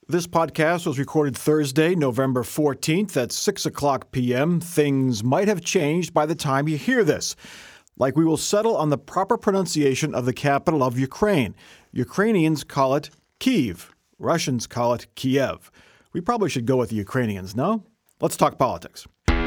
This podcast was recorded Thursday, November 14th at 6 o'clock p.m. Things might have changed by the time you hear this. Like we will settle on the proper pronunciation of the capital of Ukraine. Ukrainians call it Kyiv. Russians call it Kiev. We probably should go with the Ukrainians, no? Let's talk politics.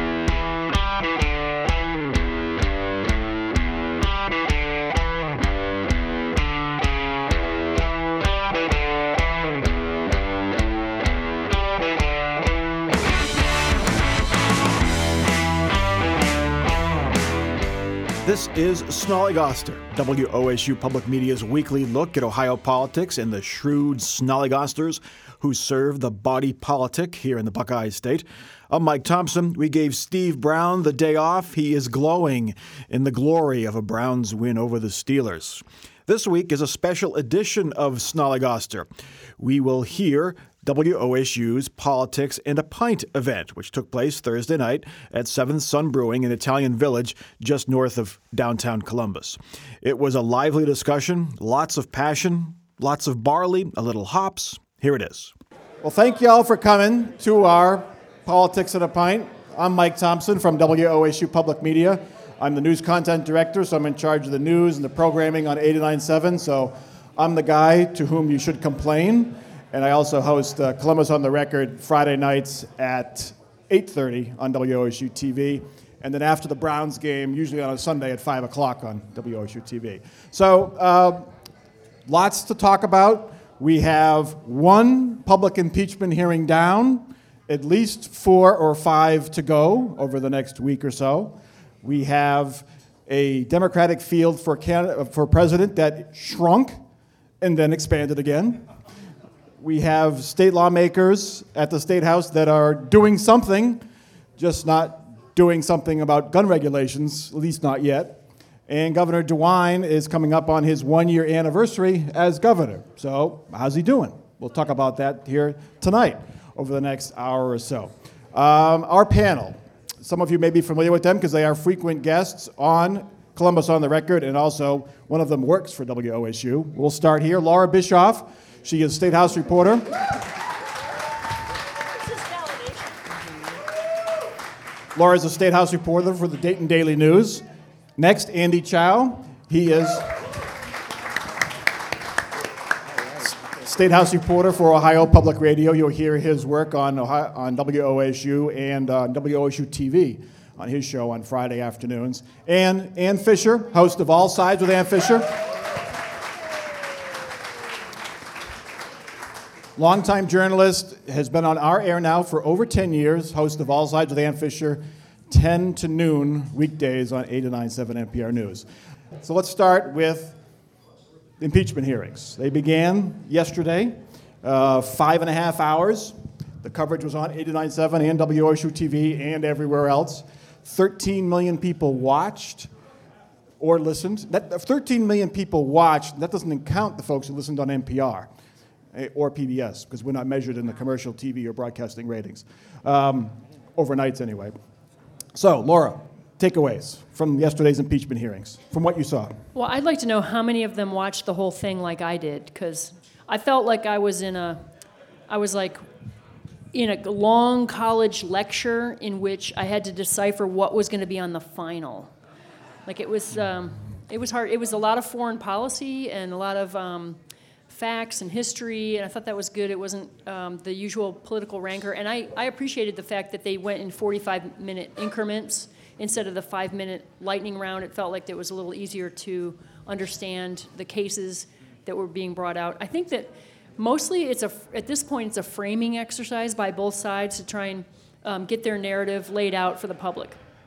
This is Snollygoster, WOSU Public Media's weekly look at Ohio politics and the shrewd Snollygosters who serve the body politic here in the Buckeye State. I'm Mike Thompson. We gave Steve Brown the day off. He is glowing in the glory of a Browns win over the Steelers. This week is a special edition of Snollygoster. We will hear WOSU's Politics and a Pint event, which took place Thursday night at 7th Sun Brewing in Italian Village, just north of downtown Columbus. It was a lively discussion, lots of passion, lots of barley, a little hops. Here it is. Well, thank you all for coming to our Politics and a Pint. I'm Mike Thompson from WOSU Public Media. I'm the news content director, so I'm in charge of the news and the programming on 89.7, so I'm the guy to whom you should complain. And I also host Columbus on the Record Friday nights at 8:30 on WOSU TV. And then after the Browns game, usually on a Sunday at 5 o'clock on WOSU TV. So lots to talk about. We have one public impeachment hearing down, at least 4 or 5 to go over the next week or so. We have a Democratic field for president that shrunk and then expanded again. We have state lawmakers at the State House that are doing something, just not doing something about gun regulations, at least not yet. And Governor DeWine is coming up on his 1-year anniversary as governor. So how's he doing? We'll talk about that here tonight over the next hour or so. Our panel, some of you may be familiar with them because they are frequent guests on Columbus on the Record, and also one of them works for WOSU. We'll start here. Laura Bischoff. She is State House reporter. Laura is a State House reporter for the Dayton Daily News. Next, Andy Chow. He is State House reporter for Ohio Public Radio. You'll hear his work on WOSU and WOSU TV on his show on Friday afternoons. And Ann Fisher, host of All Sides with Ann Fisher. Longtime journalist, has been on our air now for over 10 years, host of All Sides with Ann Fisher, 10 to noon weekdays on 89.7 NPR News. So let's start with impeachment hearings. They began yesterday, 5.5 hours. The coverage was on 89.7 and WOSU TV and everywhere else. 13 million people watched or listened. 13 million people watched. That doesn't count the folks who listened on NPR. Or PBS, because we're not measured in the commercial TV or broadcasting ratings. Overnights, anyway. So, Laura, takeaways from yesterday's impeachment hearings, from what you saw. Well, I'd like to know how many of them watched the whole thing like I did, because I felt like I was in a long college lecture in which I had to decipher what was going to be on the final. Like it was hard. It was a lot of foreign policy and a lot of facts and history, and I thought that was good. It wasn't the usual political rancor, and I appreciated the fact that they went in 45-minute increments instead of the 5-minute lightning round. It felt like it was a little easier to understand the cases that were being brought out. I think that mostly at this point it's a framing exercise by both sides to try and get their narrative laid out for the public.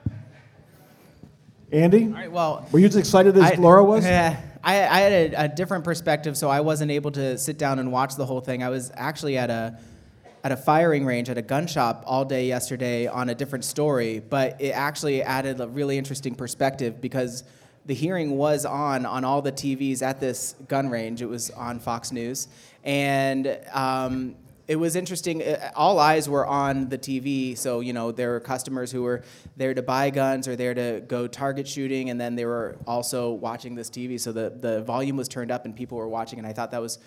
Andy? All right, well, were you as excited as Laura was? Yeah. I had a different perspective, so I wasn't able to sit down and watch the whole thing. I was actually at a firing range, at a gun shop all day yesterday on a different story, but it actually added a really interesting perspective because the hearing was on all the TVs at this gun range. It was on Fox News, and it was interesting. All eyes were on the TV, so there were customers who were there to buy guns or there to go target shooting, and then they were also watching this TV. So the volume was turned up and people were watching, and I thought that was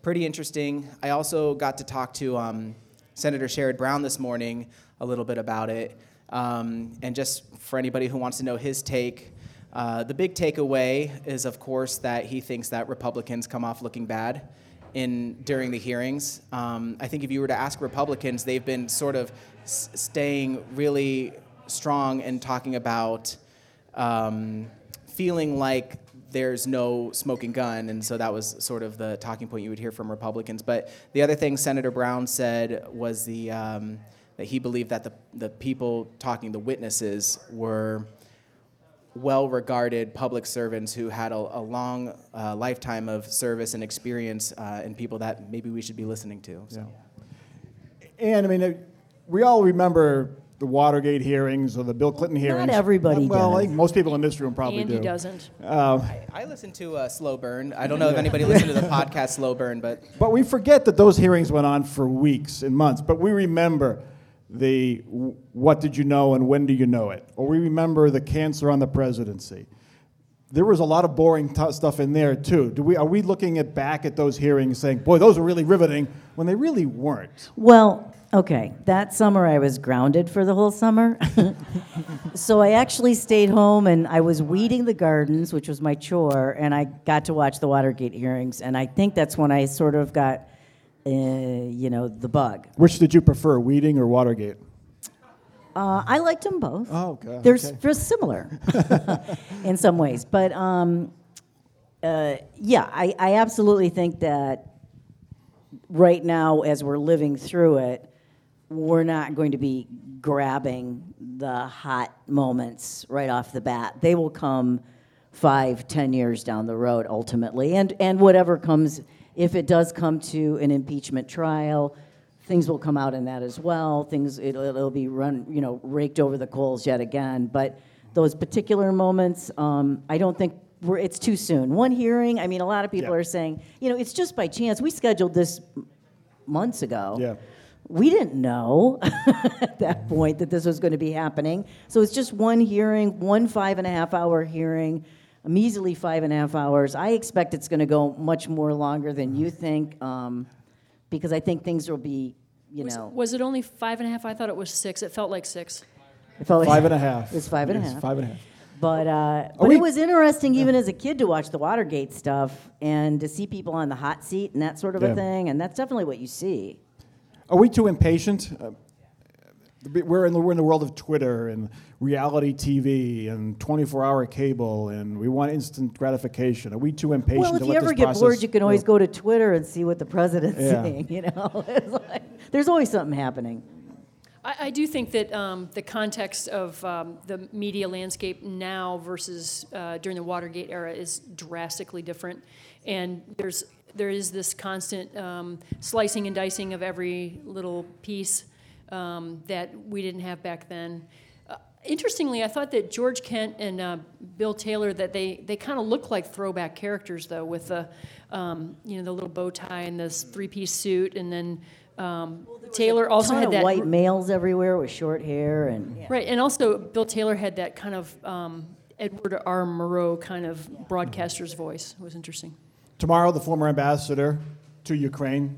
pretty interesting. I also got to talk to Senator Sherrod Brown this morning a little bit about it. And just for anybody who wants to know his take, the big takeaway is, of course, that he thinks that Republicans come off looking bad during the hearings. I think if you were to ask Republicans, they've been sort of staying really strong and talking about feeling like there's no smoking gun, and so that was sort of the talking point you would hear from Republicans. But the other thing Senator Brown said was that he believed that the people talking, the witnesses, were well-regarded public servants who had a long lifetime of service and experience, and people that maybe we should be listening to. So. Yeah. And I mean, we all remember the Watergate hearings or the Bill Clinton hearings. Not everybody Well, does. I think most people in this room probably Andy do. doesn't. I listen to Slow Burn. I don't know if anybody listened to the podcast Slow Burn, but we forget that those hearings went on for weeks and months. But we remember the what did you know and when do you know it? Or we remember the cancer on the presidency. There was a lot of boring stuff in there too. Are we looking back at those hearings saying, boy, those were really riveting, when they really weren't? Well, okay, that summer I was grounded for the whole summer. So I actually stayed home and I was weeding the gardens, which was my chore, and I got to watch the Watergate hearings, and I think that's when I sort of got, the bug. Which did you prefer, Weeding or Watergate? I liked them both. Oh, God. They're similar in some ways. But, I absolutely think that right now, as we're living through it, we're not going to be grabbing the hot moments right off the bat. They will come 5-10 years down the road, ultimately. And whatever comes, if it does come to an impeachment trial, things will come out in that as well. It'll be raked over the coals yet again. But those particular moments, I don't think it's too soon. One hearing, I mean, a lot of people are saying, it's just by chance. We scheduled this months ago. Yeah. We didn't know at that point that this was going to be happening. So it's just one hearing, one 5.5-hour hearing, a measly 5.5 hours. I expect it's going to go much more longer than you think. Because I think things will be, Was it only 5.5? I thought it was 6. It felt like 6. It felt 5.5. It was 5.5. Yes, 5.5. But it was interesting even as a kid to watch the Watergate stuff and to see people on the hot seat and that sort of a thing, and that's definitely what you see. Are we too impatient? We're in the world of Twitter and reality TV and 24-hour cable, and we want instant gratification. Are we too impatient Well, if to you let ever this get process bored, you can always go? go to Twitter and see what the president's saying, It's like, there's always something happening. I do think that the context of the media landscape now versus during the Watergate era is drastically different, and there is this constant slicing and dicing of every little piece that we didn't have back then. Interestingly, I thought that George Kent and Bill Taylor, that they kind of look like throwback characters, though, with the the little bow tie and this 3-piece suit, and then Taylor also had that white males everywhere with short hair and right, and also Bill Taylor had that kind of Edward R. Murrow kind of broadcaster's voice. It was interesting. Tomorrow, the former ambassador to Ukraine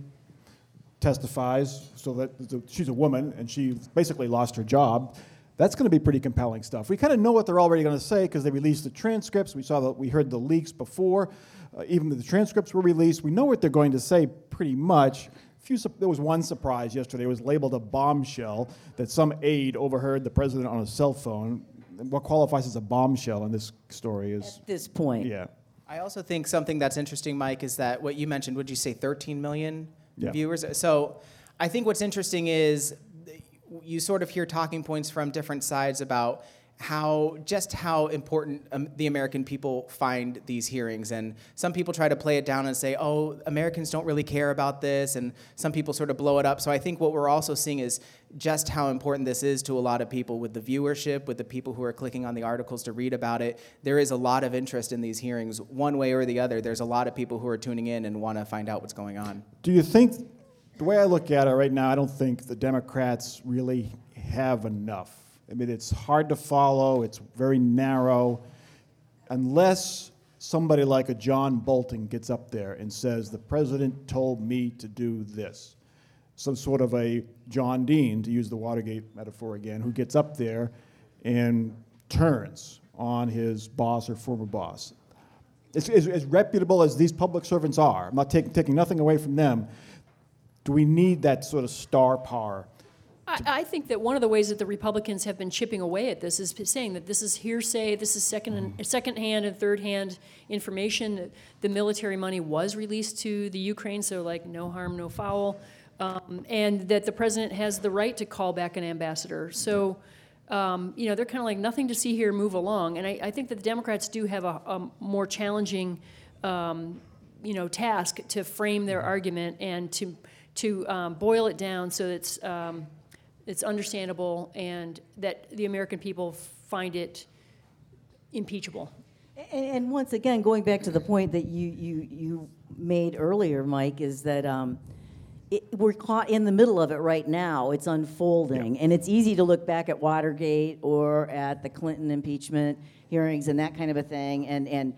testifies, so that she's a woman and she basically lost her job. That's going to be pretty compelling stuff. We kind of know what they're already going to say because they released the transcripts. We heard the leaks before, even the transcripts were released. We know what they're going to say pretty much. There was one surprise yesterday. It was labeled a bombshell that some aide overheard the president on a cell phone. What qualifies as a bombshell in this story is... At this point. Yeah. I also think something that's interesting, Mike, is that what you mentioned, would you say 13 million viewers? So I think what's interesting is you sort of hear talking points from different sides about how important the American people find these hearings. And some people try to play it down and say, oh, Americans don't really care about this. And some people sort of blow it up. So I think what we're also seeing is just how important this is to a lot of people with the viewership, with the people who are clicking on the articles to read about it. There is a lot of interest in these hearings, one way or the other. There's a lot of people who are tuning in and want to find out what's going on. Do you think, the way I look at it right now, I don't think the Democrats really have enough. I mean, it's hard to follow. It's very narrow. Unless somebody like a John Bolton gets up there and says, the president told me to do this. Some sort of a John Dean, to use the Watergate metaphor again, who gets up there and turns on his boss or former boss. As reputable as these public servants are, I'm not taking nothing away from them, do we need that sort of star power? I think that one of the ways that the Republicans have been chipping away at this is saying that this is hearsay, this is second-hand and third-hand information. The military money was released to the Ukraine, so like no harm, no foul, and that the president has the right to call back an ambassador. So, they're kind of like nothing to see here, move along. And I think that the Democrats do have a more challenging, task to frame their argument and to boil it down so that it's understandable and that the American people find it impeachable. And once again, going back to the point that you made earlier, Mike, is that we're caught in the middle of it right now. It's unfolding, and it's easy to look back at Watergate or at the Clinton impeachment hearings and that kind of a thing, and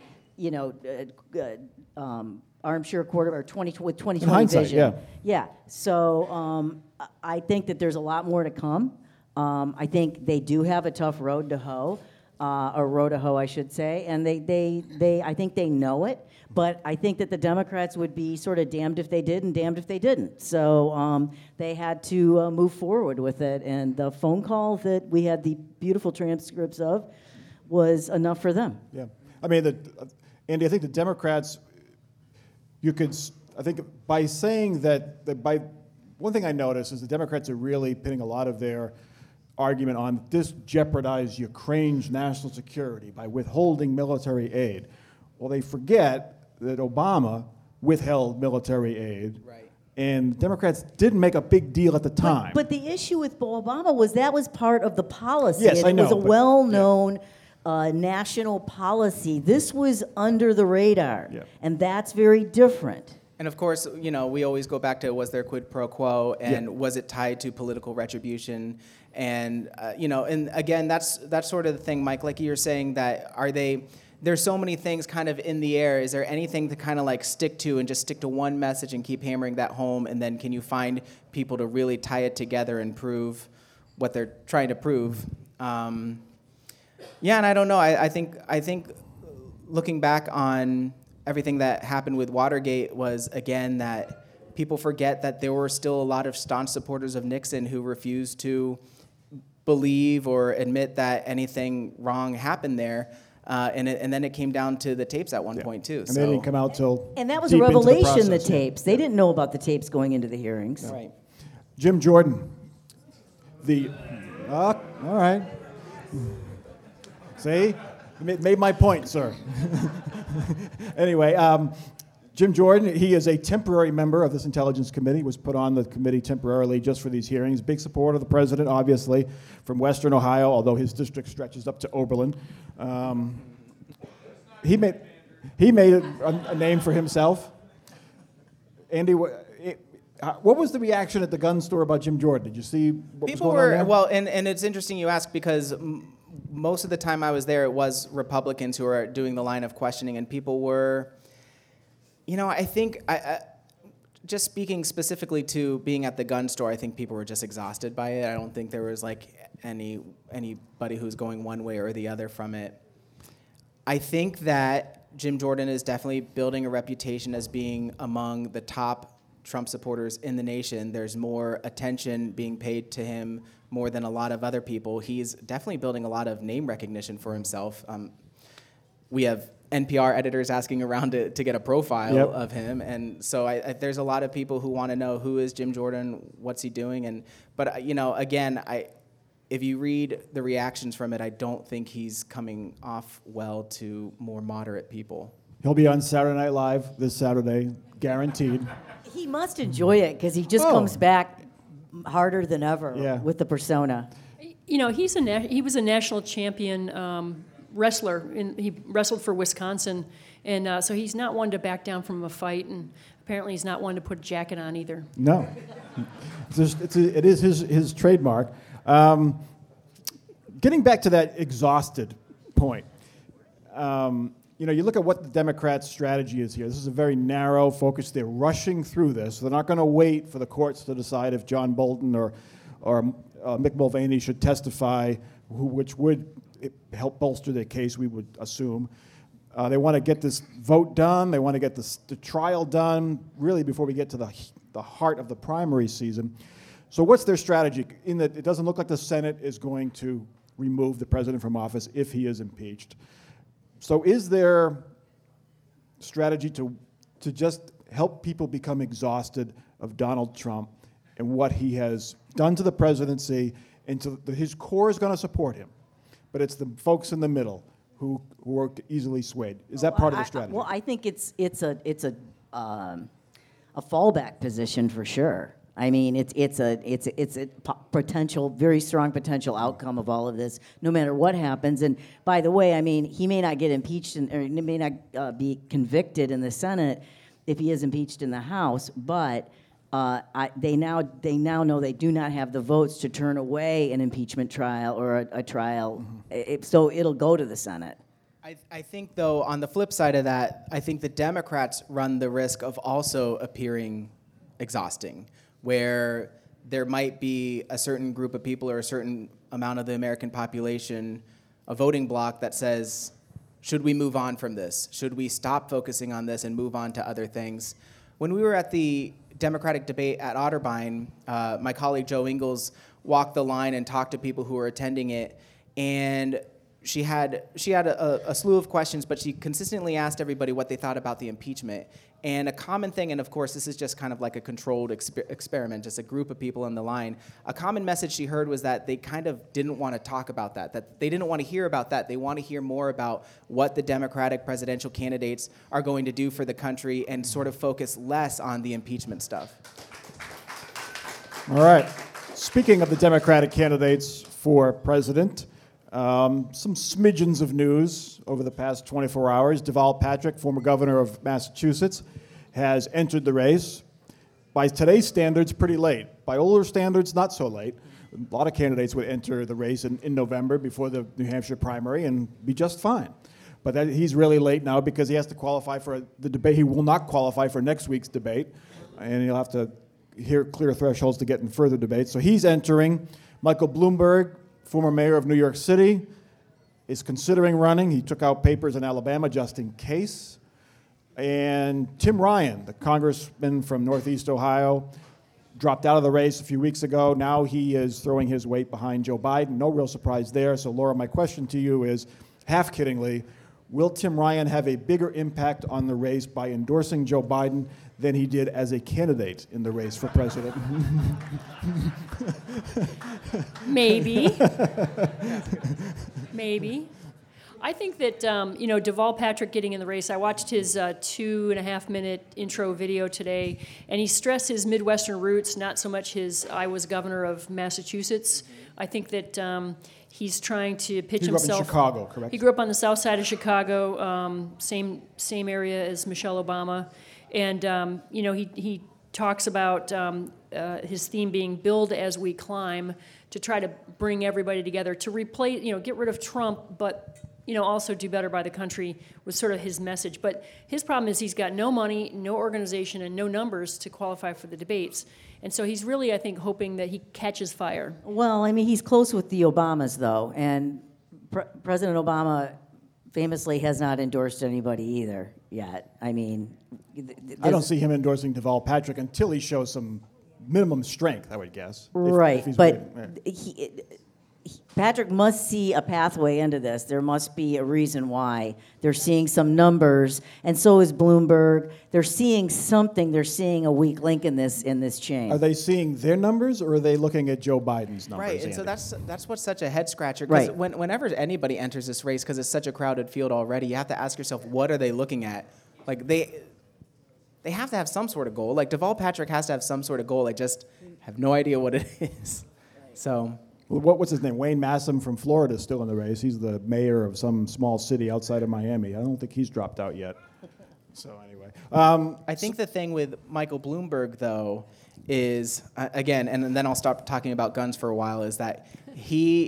armchair quarter or 2020 vision. Yeah. So I think that there's a lot more to come. I think they do have a tough road to hoe, I should say, and they I think they know it. But I think that the Democrats would be sort of damned if they did and damned if they didn't. So they had to move forward with it, and the phone call that we had the beautiful transcripts of was enough for them. Yeah, I mean, Andy, I think the Democrats. I think by saying that one thing I noticed is the Democrats are really pinning a lot of their argument on this jeopardized Ukraine's national security by withholding military aid. Well, they forget that Obama withheld military aid. Right. And Democrats didn't make a big deal at the time. But the issue with Obama was that was part of the policy. Yes, I know. It was a well-known national policy. This was under the radar, and that's very different. And of course, we always go back to, was there quid pro quo, and was it tied to political retribution? And and again, that's sort of the thing, Mike. Like you're saying, that there's so many things kind of in the air. Is there anything to kind of like stick to and just stick to one message and keep hammering that home? And then can you find people to really tie it together and prove what they're trying to prove? And I don't know. I think looking back on everything that happened with Watergate was, again, that people forget that there were still a lot of staunch supporters of Nixon who refused to believe or admit that anything wrong happened there. And then it came down to the tapes at one point, too. And they didn't come out till and that was a revelation, the tapes. They didn't know about the tapes going into the hearings. No. Right. Jim Jordan. All right. See? Made my point, sir. Anyway, Jim Jordan, he is a temporary member of this Intelligence Committee, was put on the committee temporarily just for these hearings. Big supporter of the president, obviously, from Western Ohio, although his district stretches up to Oberlin. He made a name for himself. Andy, what was the reaction at the gun store about Jim Jordan? Did you see what was going on there? Well, and it's interesting you ask, because most of the time I was there, it was Republicans who were doing the line of questioning, and people were, I think, just speaking specifically to being at the gun store, I think people were just exhausted by it. I don't think there was like anybody who's going one way or the other from it. I think that Jim Jordan is definitely building a reputation as being among the top Trump supporters in the nation. There's more attention being paid to him more than a lot of other people. He's definitely building a lot of name recognition for himself. We have NPR editors asking around to get a profile of him, and so there's a lot of people who want to know, who is Jim Jordan, what's he doing, but again, if you read the reactions from it, I don't think he's coming off well to more moderate people. He'll be on Saturday Night Live this Saturday, guaranteed. He must enjoy it, because he just comes back harder than ever with the persona. He was a national champion wrestler. He wrestled for Wisconsin, and so he's not one to back down from a fight, and apparently he's not one to put a jacket on either. No. It is his trademark. Getting back to that exhausted point, you look at what the Democrats' strategy is here. This is a very narrow focus. They're rushing through this. They're not going to wait for the courts to decide if John Bolton or Mick Mulvaney should testify, which would help bolster their case, we would assume. They want to get this vote done. They want to get the trial done, really, before we get to the heart of the primary season. So what's their strategy? In that it doesn't look like the Senate is going to remove the president from office if he is impeached. So is there strategy to just help people become exhausted of Donald Trump and what he has done to the presidency, and his core is going to support him, but it's the folks in the middle who are easily swayed. Is that part of the strategy? Well, I think it's a fallback position for sure. I mean, it's a potential, very strong potential outcome of all of this, no matter what happens. And by the way, I mean, he may not get impeached or he may not be convicted in the Senate if he is impeached in the House, but they now know they do not have the votes to turn away an impeachment trial or a trial, so it'll go to the Senate. I think, though, on the flip side of that, I think the Democrats run the risk of also appearing exhausting, where there might be a certain group of people or a certain amount of the American population, a voting bloc that says, should we move on from this? Should we stop focusing on this and move on to other things? When we were at the Democratic debate at Otterbein, my colleague Jo Ingles walked the line and talked to people who were attending it, and she had a slew of questions, but she consistently asked everybody what they thought about the impeachment. And a common thing, and of course this is just kind of like a controlled experiment, just a group of people on the line, a common message she heard was that they kind of didn't want to talk about that they didn't want to hear about that. They want to hear more about what the Democratic presidential candidates are going to do for the country and sort of focus less on the impeachment stuff. All right. Speaking of the Democratic candidates for president, some smidgens of news over the past 24 hours. Deval Patrick, former governor of Massachusetts, has entered the race. By today's standards, pretty late. By older standards, not so late. A lot of candidates would enter the race in November before the New Hampshire primary and be just fine. But he's really late now because he has to qualify for the debate. He will not qualify for next week's debate, and he'll have to clear thresholds to get in further debates. So he's entering. Michael Bloomberg, former mayor of New York City, is considering running. He took out papers in Alabama just in case. And Tim Ryan, the congressman from Northeast Ohio, dropped out of the race a few weeks ago. Now he is throwing his weight behind Joe Biden. No real surprise there. So, Laura, my question to you is, half kiddingly, will Tim Ryan have a bigger impact on the race by endorsing Joe Biden than he did as a candidate in the race for president? Maybe. Maybe. I think that, Deval Patrick getting in the race, I watched his 2.5-minute intro video today, and he stressed his Midwestern roots, not so much his I was governor of Massachusetts. I think that he's trying to pitch himself. He grew up in Chicago, correct? He grew up on the south side of Chicago, same area as Michelle Obama. And, he talks about his theme being build as we climb, to try to bring everybody together, to replace, get rid of Trump, but, also do better by the country was sort of his message. But his problem is he's got no money, no organization, and no numbers to qualify for the debates. And so he's really, I think, hoping that he catches fire. Well, I mean, he's close with the Obamas, though, and President Obama famously has not endorsed anybody either yet. I mean, I don't see him endorsing Deval Patrick until he shows some minimum strength, I would guess. Right, if he's but waiting. Patrick must see a pathway into this. There must be a reason why. They're seeing some numbers, and so is Bloomberg. They're seeing something. They're seeing a weak link in this chain. Are they seeing their numbers, or are they looking at Joe Biden's numbers? Right, and so that's what's such a head scratcher. Right. Whenever anybody enters this race, because it's such a crowded field already, you have to ask yourself, what are they looking at? Like they have to have some sort of goal. Like Deval Patrick has to have some sort of goal. I just have no idea what it is. So. What's his name? Wayne Massam from Florida is still in the race. He's the mayor of some small city outside of Miami. I don't think he's dropped out yet. So anyway. I think the thing with Michael Bloomberg, though, is, again, and then I'll stop talking about guns for a while, is that he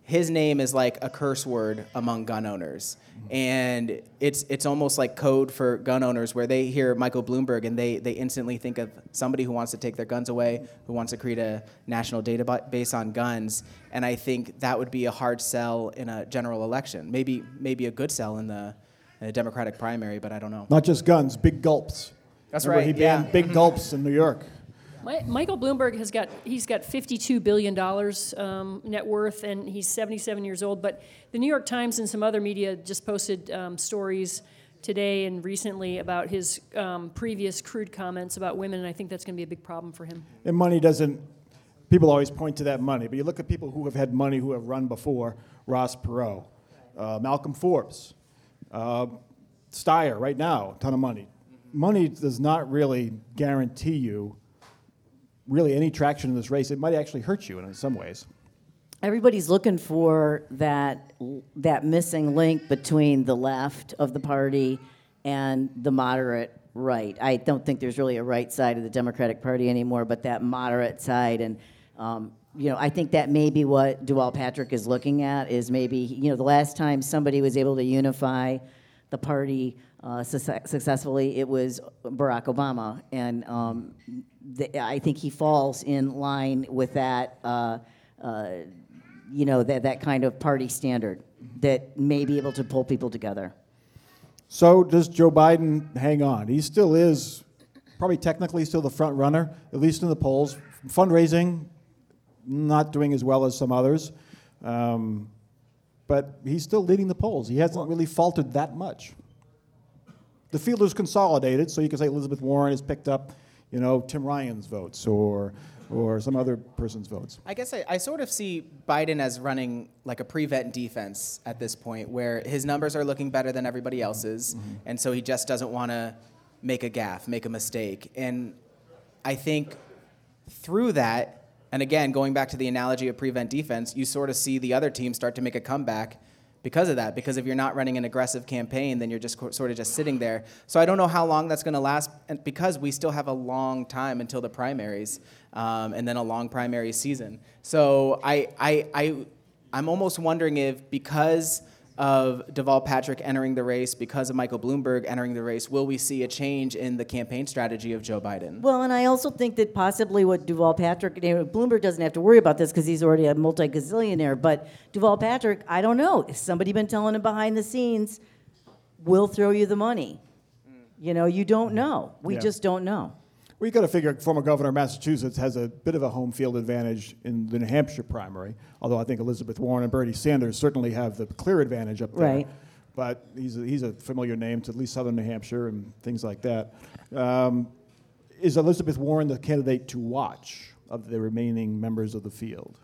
his name is like a curse word among gun owners. And it's almost like code for gun owners, where they hear Michael Bloomberg and they instantly think of somebody who wants to take their guns away, who wants to create a national database on guns. And I think that would be a hard sell in a general election. Maybe a good sell in a Democratic primary, but I don't know. Not just guns, big gulps. That's Remember, right. He banned big gulps in New York. Michael Bloomberg he's got $52 billion net worth, and he's 77 years old. But the New York Times and some other media just posted stories today and recently about his previous crude comments about women, and I think that's going to be a big problem for him. And money doesn't, people always point to that money, but you look at people who have had money who have run before, Ross Perot, Malcolm Forbes, Steyer right now, a ton of money. Money does not really guarantee you really any traction in this race. It might actually hurt you in some ways. Everybody's looking for that missing link between the left of the party and the moderate right. I don't think there's really a right side of the Democratic Party anymore, but that moderate side. And I think that may be what Deval Patrick is looking at, is maybe, the last time somebody was able to unify the party successfully, it was Barack Obama. And I think he falls in line with that, that kind of party standard that may be able to pull people together. So does Joe Biden hang on? He still is probably technically still the front runner, at least in the polls. Fundraising, not doing as well as some others. But he's still leading the polls. He hasn't really faltered that much. The field is consolidated, so you can say Elizabeth Warren has picked up, Tim Ryan's votes or some other person's votes. I guess I sort of see Biden as running like a prevent defense at this point, where his numbers are looking better than everybody else's, and so he just doesn't want to make a gaffe, make a mistake. And I think through that, and again, going back to the analogy of prevent defense, you sort of see the other team start to make a comeback because of that. Because if you're not running an aggressive campaign, then you're just sort of just sitting there. So I don't know how long that's going to last, and because we still have a long time until the primaries, and then a long primary season. So I'm almost wondering if, because of Deval Patrick entering the race, because of Michael Bloomberg entering the race, will we see a change in the campaign strategy of Joe Biden? Well, and I also think that possibly what Deval Patrick, Bloomberg doesn't have to worry about this because he's already a multi-gazillionaire, but Deval Patrick, I don't know. If somebody been telling him behind the scenes, we'll throw you the money. You don't know. We just don't know. Well, you got to figure former governor of Massachusetts has a bit of a home field advantage in the New Hampshire primary, although I think Elizabeth Warren and Bernie Sanders certainly have the clear advantage up there. Right. But he's a familiar name to at least southern New Hampshire and things like that. Is Elizabeth Warren the candidate to watch of the remaining members of the field?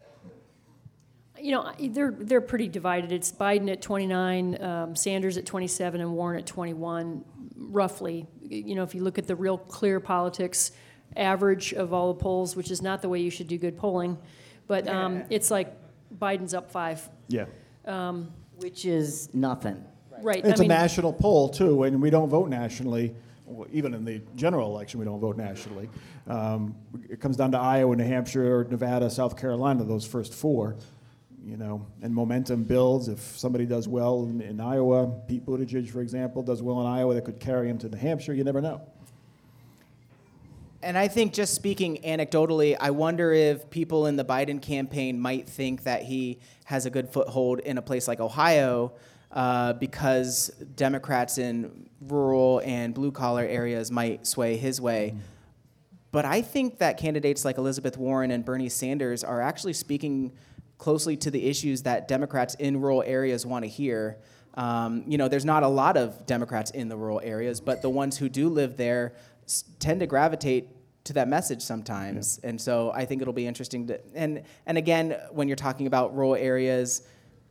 They're pretty divided. It's Biden at 29, Sanders at 27, and Warren at 21, roughly. If you look at the real clear politics average of all the polls, which is not the way you should do good polling, but it's like Biden's up 5. Yeah. Which is nothing. Right. It's a national poll, too, and we don't vote nationally. Even in the general election, we don't vote nationally. It comes down to Iowa, New Hampshire, Nevada, South Carolina, those first 4. And momentum builds. If somebody does well in Iowa, Pete Buttigieg, for example, does well in Iowa, that could carry him to New Hampshire. You never know. And I think, just speaking anecdotally, I wonder if people in the Biden campaign might think that he has a good foothold in a place like Ohio, because Democrats in rural and blue-collar areas might sway his way. But I think that candidates like Elizabeth Warren and Bernie Sanders are actually speaking closely to the issues that Democrats in rural areas want to hear. There's not a lot of Democrats in the rural areas, but the ones who do live there tend to gravitate to that message sometimes. Yeah. And so I think it'll be interesting to, and again, when you're talking about rural areas,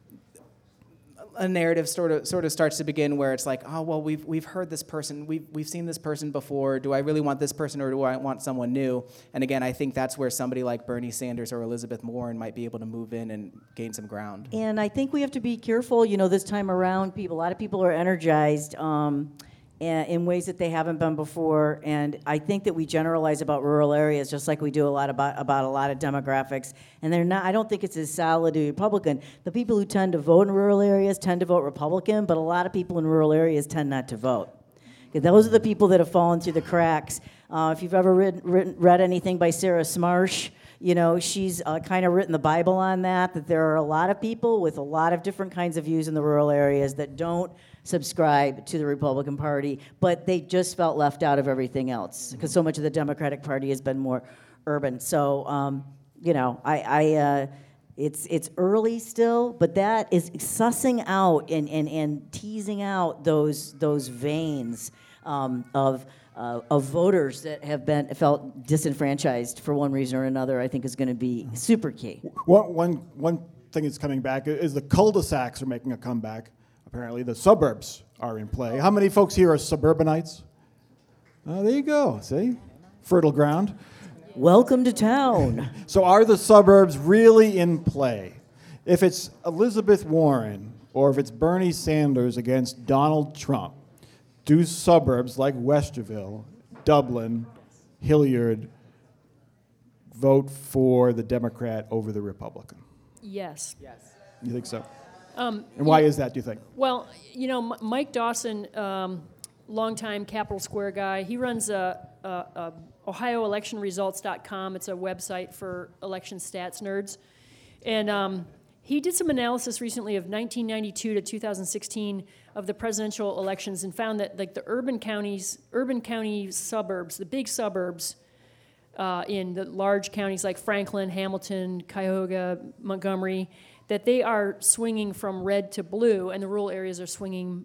a narrative sort of starts to begin where it's like, oh, well, we've heard this person, we've seen this person before. Do I really want this person, or do I want someone new? And again, I think that's where somebody like Bernie Sanders or Elizabeth Warren might be able to move in and gain some ground. And I think we have to be careful. This time around, a lot of people are energized. in ways that they haven't been before. And I think that we generalize about rural areas just like we do a lot about a lot of demographics. And they're not. I don't think it's as solidly Republican. The people who tend to vote in rural areas tend to vote Republican, but a lot of people in rural areas tend not to vote. Those are the people that have fallen through the cracks. If you've ever read anything by Sarah Smarsh, she's kind of written the Bible on that there are a lot of people with a lot of different kinds of views in the rural areas that don't subscribe to the Republican Party, but they just felt left out of everything else because so much of the Democratic Party has been more urban. So, it's early still, but that is sussing out and teasing out those veins of voters that have felt disenfranchised for one reason or another. I think is going to be super key. One thing that's coming back is the cul-de-sacs are making a comeback. Apparently, the suburbs are in play. How many folks here are suburbanites? Oh, there you go. See, fertile ground. Welcome to town. So are the suburbs really in play? If it's Elizabeth Warren or if it's Bernie Sanders against Donald Trump, do suburbs like Westerville, Dublin, Hilliard vote for the Democrat over the Republican? Yes. You think so? And why is that, do you think? Well, Mike Dawson, longtime Capitol Square guy, he runs OhioElectionResults.com. It's a website for election stats nerds. And he did some analysis recently of 1992 to 2016 of the presidential elections and found that like the urban county suburbs, the big suburbs in the large counties like Franklin, Hamilton, Cuyahoga, Montgomery, that they are swinging from red to blue, and the rural areas are swinging,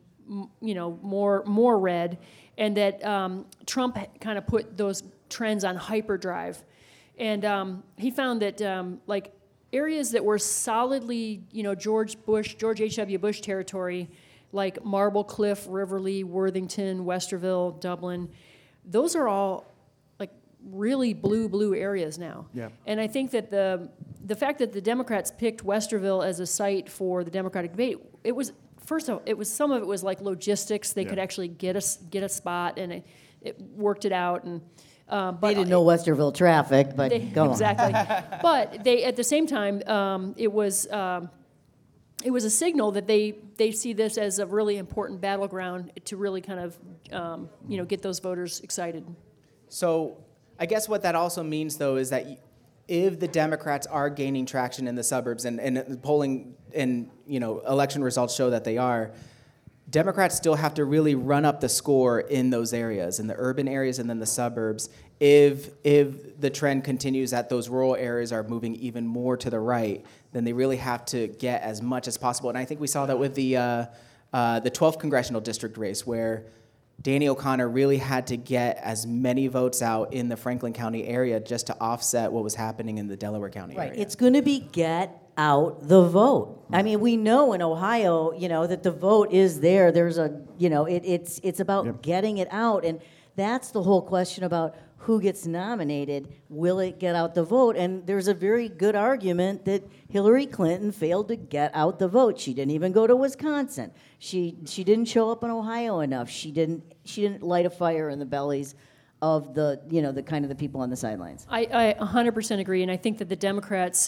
more red, and that Trump kind of put those trends on hyperdrive, and he found that like areas that were solidly, George H.W. Bush territory, like Marble Cliff, Riverly, Worthington, Westerville, Dublin, those are all really blue areas now. Yeah. And I think that the fact that the Democrats picked Westerville as a site for the Democratic debate, it was some of it was like logistics. They could actually get a spot, and it worked it out. And but they didn't know Westerville traffic, but go on. Exactly. But they at the same time it was a signal that they see this as a really important battleground to really kind of get those voters excited. So I guess what that also means, though, is that if the Democrats are gaining traction in the suburbs, and polling and election results show that they are, Democrats still have to really run up the score in those areas, in the urban areas and then the suburbs. If the trend continues that those rural areas are moving even more to the right, then they really have to get as much as possible. And I think we saw that with the 12th congressional district race, where Danny O'Connor really had to get as many votes out in the Franklin County area just to offset what was happening in the Delaware County area. Right. It's going to be get out the vote. I mean, we know in Ohio, that the vote is there. There's it's about getting it out, and that's the whole question about who gets nominated. Will it get out the vote? And there's a very good argument that Hillary Clinton failed to get out the vote. She didn't even go to Wisconsin. She didn't show up in Ohio enough. She didn't light a fire in the bellies of the the kind of the people on the sidelines. I 100% agree, and I think that the Democrats,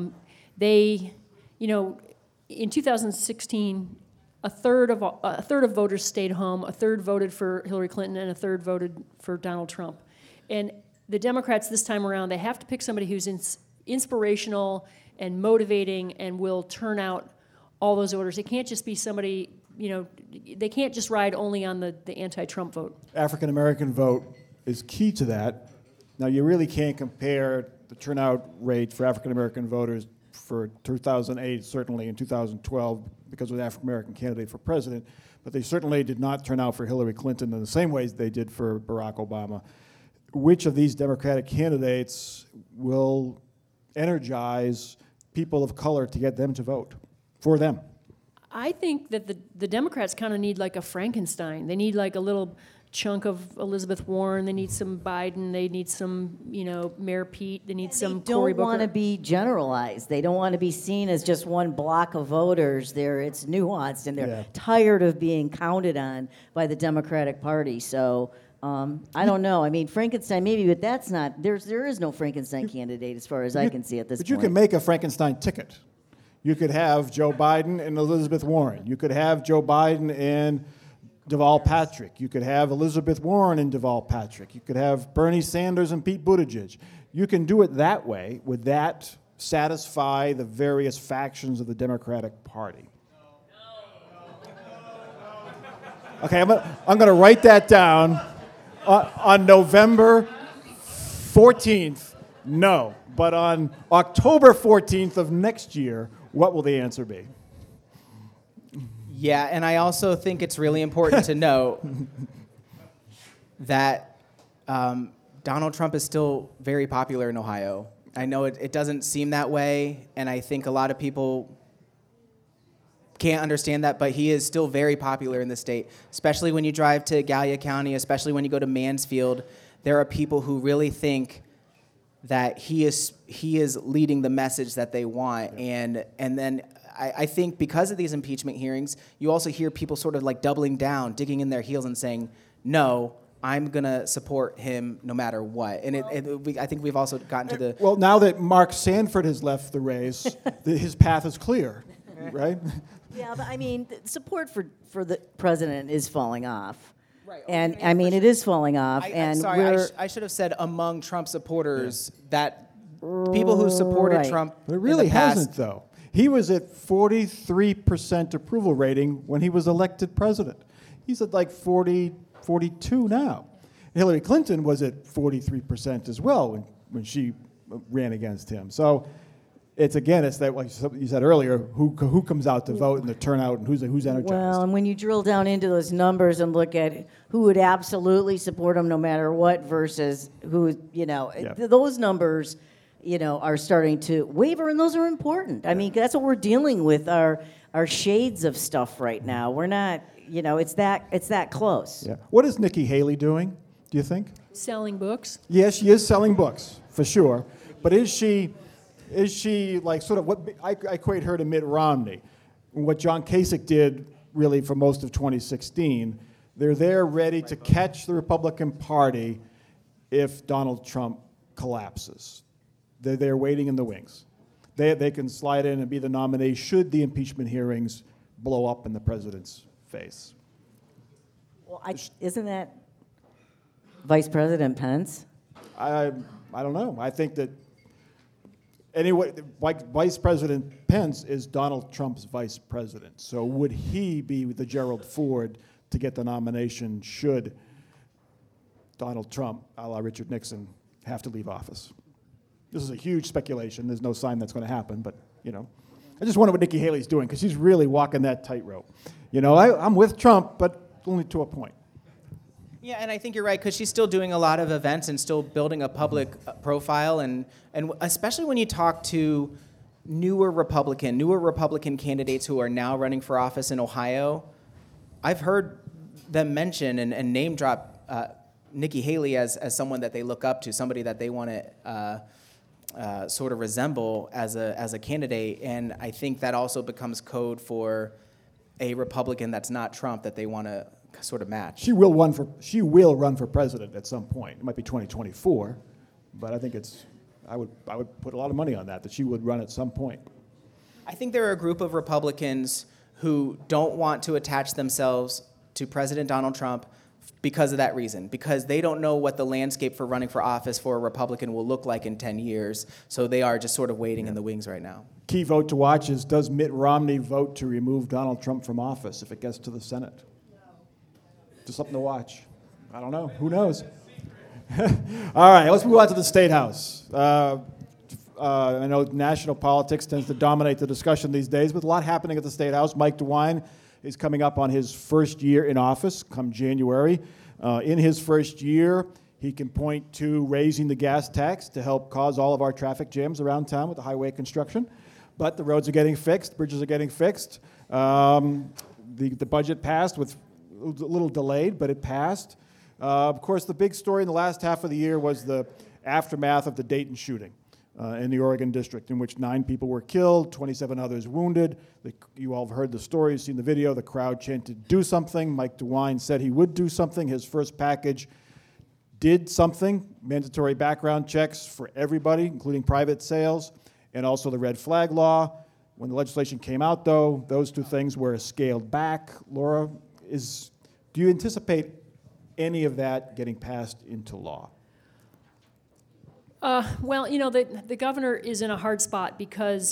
in 2016, a third of voters stayed home, a third voted for Hillary Clinton, and a third voted for Donald Trump. And the Democrats this time around, they have to pick somebody who's inspirational and motivating and will turn out all those voters. It can't just be somebody, they can't just ride only on the anti-Trump vote. African American vote is key to that. Now, you really can't compare the turnout rate for African American voters for 2008, certainly in 2012, because of the African American candidate for president, but they certainly did not turn out for Hillary Clinton in the same ways they did for Barack Obama. Which of these Democratic candidates will energize people of color to get them to vote for them? I think that the Democrats kind of need like a Frankenstein. They need like a little chunk of Elizabeth Warren. They need some Biden. They need some, Mayor Pete. They need some Cory They Booker. don't want to be generalized. They don't want to be seen as just one block of voters. It's nuanced, and they're tired of being counted on by the Democratic Party. So I don't know. I mean, Frankenstein maybe, but that's not. There is no Frankenstein candidate as far as I can see at this point. But you can make a Frankenstein ticket. You could have Joe Biden and Elizabeth Warren. You could have Joe Biden and Deval Patrick. You could have Elizabeth Warren and Deval Patrick. You could have Bernie Sanders and Pete Buttigieg. You can do it that way. Would that satisfy the various factions of the Democratic Party? Okay, I'm going to write that down. On November 14th, no. But on October 14th of next year, what will the answer be? Yeah, and I also think it's really important to note that Donald Trump is still very popular in Ohio. I know it doesn't seem that way, and I think a lot of people can't understand that, but he is still very popular in the state, especially when you drive to Gallia County, especially when you go to Mansfield. There are people who really think that he is leading the message that they want, and then I think because of these impeachment hearings, you also hear people sort of like doubling down, digging in their heels and saying, no, I'm going to support him no matter what. And I think we've also gotten to the... Well, now that Mark Sanford has left the race, his path is clear, right? Yeah, but I mean, support for the president is falling off. Right. And I mean, it is falling off. I should have said among Trump supporters that people who supported Trump But it really in the past, hasn't, though. He was at 43% approval rating when he was elected president. He's at like 42 now. Hillary Clinton was at 43% as well when she ran against him. So it's that, like you said earlier, who comes out to vote and the turnout and who's energized. Well, and when you drill down into those numbers and look at who would absolutely support him no matter what versus who, those numbers, are starting to waver, and those are important. I mean, that's what we're dealing with, our shades of stuff right now. We're not, it's that close. Yeah. What is Nikki Haley doing, do you think? Selling books. Yes, she is selling books, for sure. But is she like sort of what I equate her to Mitt Romney, what John Kasich did really for most of 2016. They're there ready to catch the Republican Party if Donald Trump collapses. They're there waiting in the wings. They can slide in and be the nominee should the impeachment hearings blow up in the president's face. Well, isn't that Vice President Pence? I don't know. I think that anyway, Vice President Pence is Donald Trump's vice president. So would he be the Gerald Ford to get the nomination should Donald Trump, a la Richard Nixon, have to leave office? This is a huge speculation. There's no sign that's going to happen, but, I just wonder what Nikki Haley's doing because she's really walking that tightrope. I'm with Trump, but only to a point. Yeah, and I think you're right because she's still doing a lot of events and still building a public profile, and especially when you talk to newer Republican candidates who are now running for office in Ohio. I've heard them mention and name drop Nikki Haley as someone that they look up to, somebody that they want to sort of resemble as a candidate, and I think that also becomes code for a Republican that's not Trump that they want to sort of match. She will run for president at some point. It might be 2024, but I think I would put a lot of money on that she would run at some point. I think there are a group of Republicans who don't want to attach themselves to President Donald Trump because of that reason, because they don't know what the landscape for running for office for a Republican will look like in 10 years, so they are just sort of waiting in the wings right now. Key vote to watch is, does Mitt Romney vote to remove Donald Trump from office if it gets to the Senate? Just something to watch. I don't know. Who knows? All right, let's move on to the State House. I know national politics tends to dominate the discussion these days, with a lot happening at the State House. Mike DeWine is coming up on his first year in office come January. In his first year, he can point to raising the gas tax to help cause all of our traffic jams around town with the highway construction. But the roads are getting fixed, bridges are getting fixed. The budget passed with a little delayed, but it passed. Of course, the big story in the last half of the year was the aftermath of the Dayton shooting in the Oregon district, in which 9 people were killed, 27 others wounded. You all have heard the story, seen the video. The crowd chanted, "Do something." Mike DeWine said he would do something. His first package did something, mandatory background checks for everybody, including private sales, and also the red flag law. When the legislation came out, though, those 2 things were scaled back. Laura, do you anticipate any of that getting passed into law? Well, the governor is in a hard spot because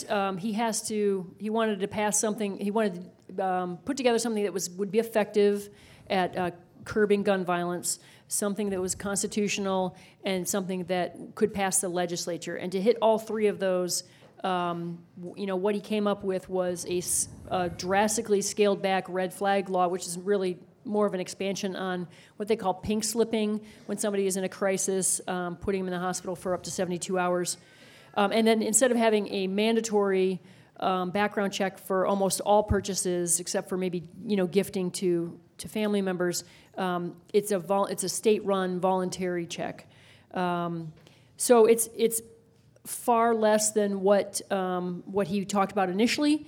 he wanted to pass something, he wanted to put together something that would be effective at curbing gun violence, something that was constitutional, and something that could pass the legislature. And to hit all 3 of those, what he came up with was a drastically scaled back red flag law, which is really more of an expansion on what they call pink slipping, when somebody is in a crisis, putting them in the hospital for up to 72 hours. And then instead of having a mandatory background check for almost all purchases, except for maybe gifting to family members, it's a state-run voluntary check. So it's far less than what he talked about initially.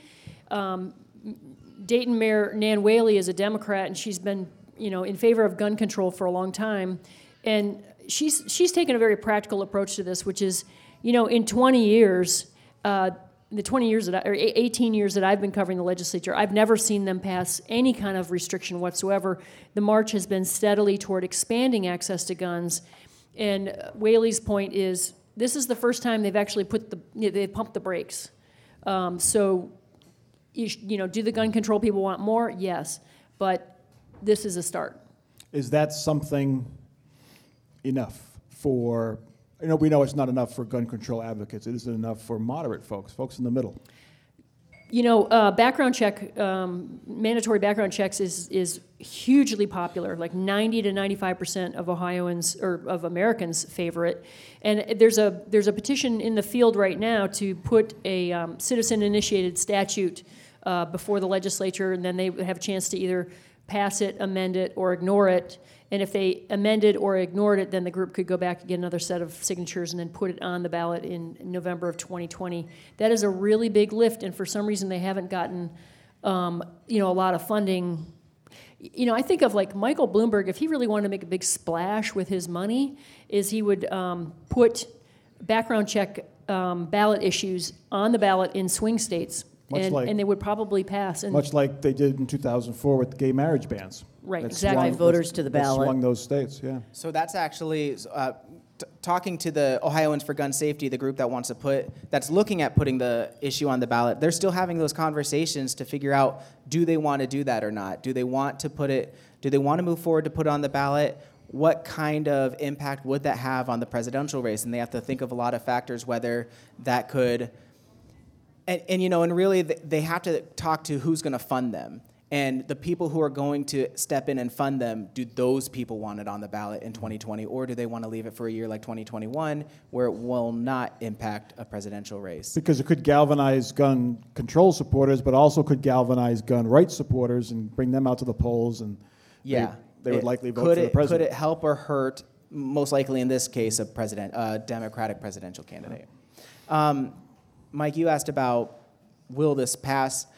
Dayton Mayor Nan Whaley is a Democrat, and she's been, in favor of gun control for a long time. And she's taken a very practical approach to this, which is, in 20 years, the 20 years or 18 years that I've been covering the legislature, I've never seen them pass any kind of restriction whatsoever. The march has been steadily toward expanding access to guns. And Whaley's point is, this is the first time they've actually they've pumped the brakes. So, do the gun control people want more? Yes, but this is a start. Is that something enough for, we know it's not enough for gun control advocates. It isn't enough for moderate folks in the middle. Background check, mandatory background checks is hugely popular. Like 90 to 95% of Ohioans or of Americans favor it. And there's a petition in the field right now to put a citizen-initiated statute before the legislature, and then they would have a chance to either pass it, amend it, or ignore it. And if they amended or ignored it, then the group could go back and get another set of signatures and then put it on the ballot in November of 2020. That is a really big lift, and for some reason they haven't gotten, a lot of funding. I think of like Michael Bloomberg, if he really wanted to make a big splash with his money, is he would put background check ballot issues on the ballot in swing states. And they would probably pass. And much like they did in 2004 with gay marriage bans. Right, that exactly. Swung voters to the ballot. Swung those states, yeah. So that's actually talking to the Ohioans for Gun Safety, the group that's looking at putting the issue on the ballot. They're still having those conversations to figure out, do they want to do that or not? Do they want to move forward to put it on the ballot? What kind of impact would that have on the presidential race? And they have to think of a lot of factors, whether that could. And really, they have to talk to who's going to fund them. And the people who are going to step in and fund them, do those people want it on the ballot in 2020? Or do they want to leave it for a year like 2021 where it will not impact a presidential race? Because it could galvanize gun control supporters, but also could galvanize gun rights supporters and bring them out to the polls. And yeah, they would likely vote for the president. Could it help or hurt, most likely in this case, a Democratic presidential candidate? Mike, you asked about, will this pass?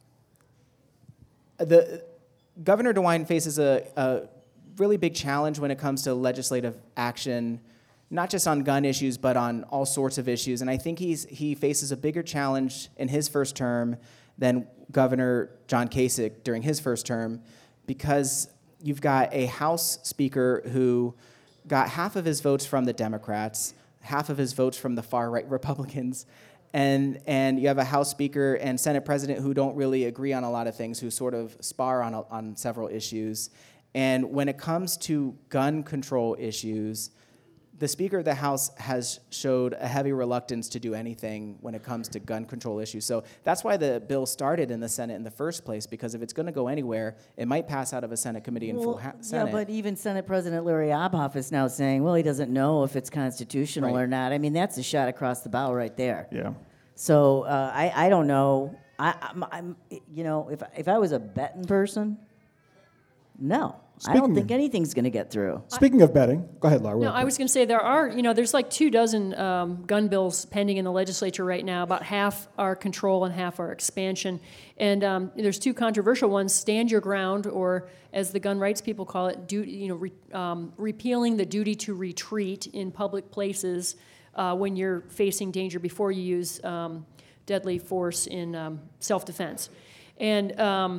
The Governor DeWine faces a really big challenge when it comes to legislative action, not just on gun issues, but on all sorts of issues. And I think he faces a bigger challenge in his first term than Governor John Kasich during his first term, because you've got a House Speaker who got half of his votes from the Democrats, half of his votes from the far-right Republicans, and you have a House Speaker and Senate President who don't really agree on a lot of things, who sort of spar on several issues. And when it comes to gun control issues, the Speaker of the House has showed a heavy reluctance to do anything when it comes to gun control issues. So that's why the bill started in the Senate in the first place, because if it's going to go anywhere, it might pass out of a Senate committee in full Senate. Yeah, but even Senate President Larry Obhoff is now saying, well, he doesn't know if it's constitutional or not. I mean, that's a shot across the bow right there. Yeah. So I don't know. I'm if I was a betting person, no. I don't think anything's going to get through. Speaking of betting, go ahead, Laura. No, I was going to say there's like 24 gun bills pending in the legislature right now. About half are control and half are expansion. And there's two controversial ones: stand your ground, or as the gun rights people call it, repealing the duty to retreat in public places when you're facing danger before you use deadly force in self-defense. And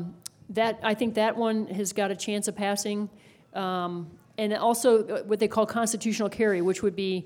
I think that one has got a chance of passing. And also what they call constitutional carry, which would be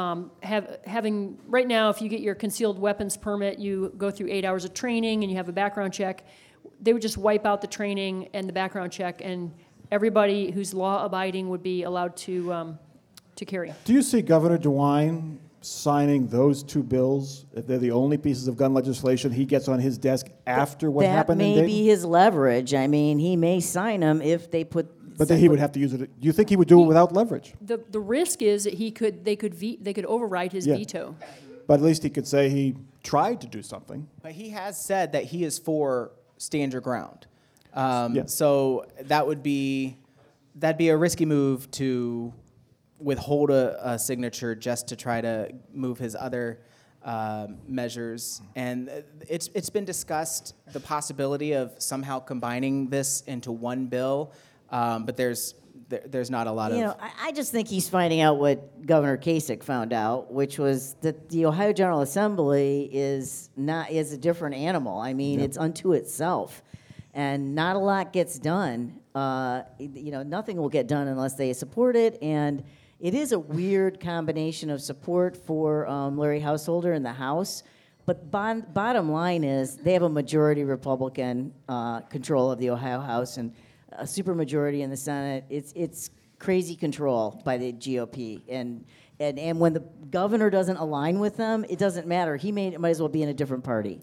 having, right now, if you get your concealed weapons permit, you go through 8 hours of training and you have a background check. They would just wipe out the training and the background check, and everybody who's law-abiding would be allowed to carry. Do you see Governor DeWine signing those two bills? If they're the only pieces of gun legislation he gets on his desk after what happened in Dayton? That may be his leverage. I mean, he may sign them if they put... But then he would have to use it. Do you think he would do it without leverage? The risk is that they could override his veto. Mm-hmm. But at least he could say he tried to do something. But he has said that he is for stand your ground. Yes. So that'd be a risky move to withhold a signature just to try to move his other measures. And it's been discussed, the possibility of somehow combining this into one bill, but there's not a lot of... I just think he's finding out what Governor Kasich found out, which was that the Ohio General Assembly is a different animal. I mean, It's unto itself. And not a lot gets done. Nothing will get done unless they support it. And it is a weird combination of support for Larry Householder in the House. But bottom line is they have a majority Republican control of the Ohio House and a supermajority in the Senate. It's crazy control by the GOP. And when the governor doesn't align with them, it doesn't matter. He might as well be in a different party.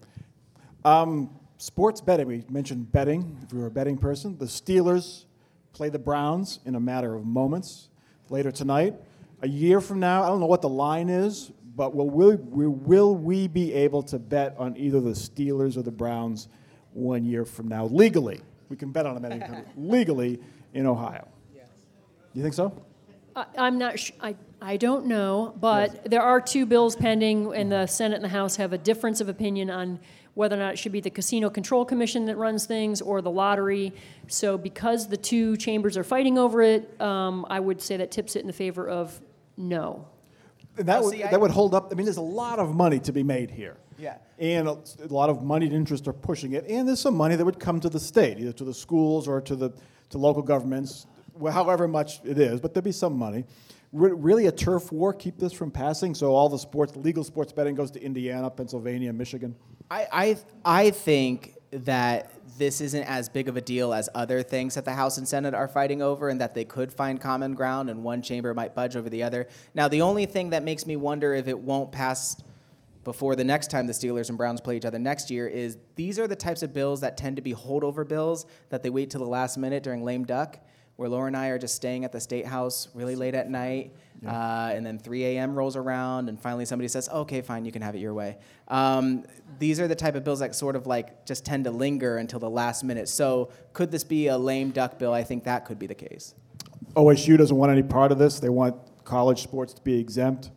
Sports betting. We mentioned betting. If you're a betting person, the Steelers play the Browns in a matter of moments later tonight. A year from now, I don't know what the line is, but will we be able to bet on either the Steelers or the Browns 1 year from now legally? We can bet on them legally in Ohio. Yes. You think so? I'm not I don't know, but there are two bills pending, and the Senate and the House have a difference of opinion on whether or not it should be the Casino Control Commission that runs things or the lottery. So because the two chambers are fighting over it, I would say that tips it in the favor of no. And that would hold up. I mean, there's a lot of money to be made here. Yeah. And a lot of moneyed interests are pushing it. And there's some money that would come to the state, either to the schools or to local governments, however much it is, but there'd be some money. Really a turf war keep this from passing, so all the legal sports betting goes to Indiana, Pennsylvania, Michigan? I think that this isn't as big of a deal as other things that the House and Senate are fighting over, and that they could find common ground and one chamber might budge over the other. Now, the only thing that makes me wonder if it won't pass before the next time the Steelers and Browns play each other next year is these are the types of bills that tend to be holdover bills that they wait till the last minute during lame duck, where Laura and I are just staying at the State House really late at night, and then 3 a.m. rolls around, and finally somebody says, okay, fine, you can have it your way. These are the type of bills that sort of like just tend to linger until the last minute. So could this be a lame duck bill? I think that could be the case. OSU doesn't want any part of this. They want college sports to be exempt.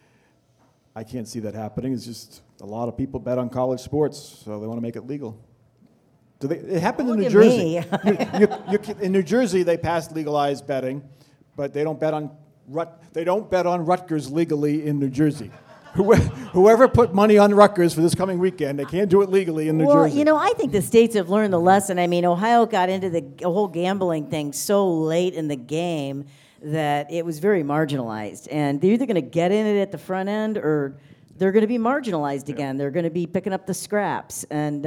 I can't see that happening. It's just a lot of people bet on college sports, so they want to make it legal. It happened in New Jersey. In New Jersey, they passed legalized betting, but they don't bet on Rutgers legally in New Jersey. Whoever put money on Rutgers for this coming weekend, they can't do it legally in New Jersey. Well, I think the states have learned the lesson. I mean, Ohio got into the whole gambling thing so late in the game that it was very marginalized. And they're either going to get in it at the front end or they're going to be marginalized again. They're going to be picking up the scraps. And,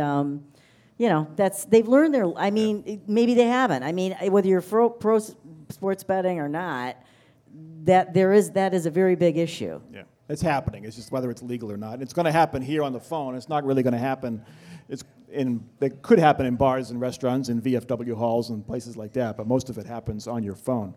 they've learned their, maybe they haven't. I mean, whether you're pro sports betting or not, that is a very big issue. Yeah, it's happening. It's just whether it's legal or not. It's going to happen here on the phone. It's not really going to happen. It could happen in bars and restaurants and VFW halls and places like that, but most of it happens on your phone.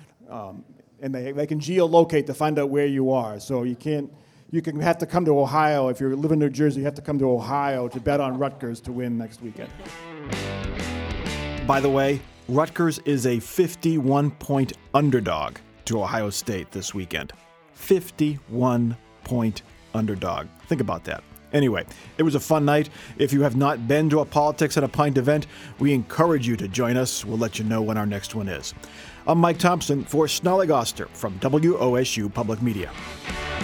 And they can geolocate to find out where you are. So you have to come to Ohio. If you live in New Jersey, you have to come to Ohio to bet on Rutgers to win next weekend. By the way, Rutgers is a 51-point underdog to Ohio State this weekend. 51-point underdog. Think about that. Anyway, it was a fun night. If you have not been to a Politics at a Pint event, we encourage you to join us. We'll let you know when our next one is. I'm Mike Thompson for Snollygoster from WOSU Public Media.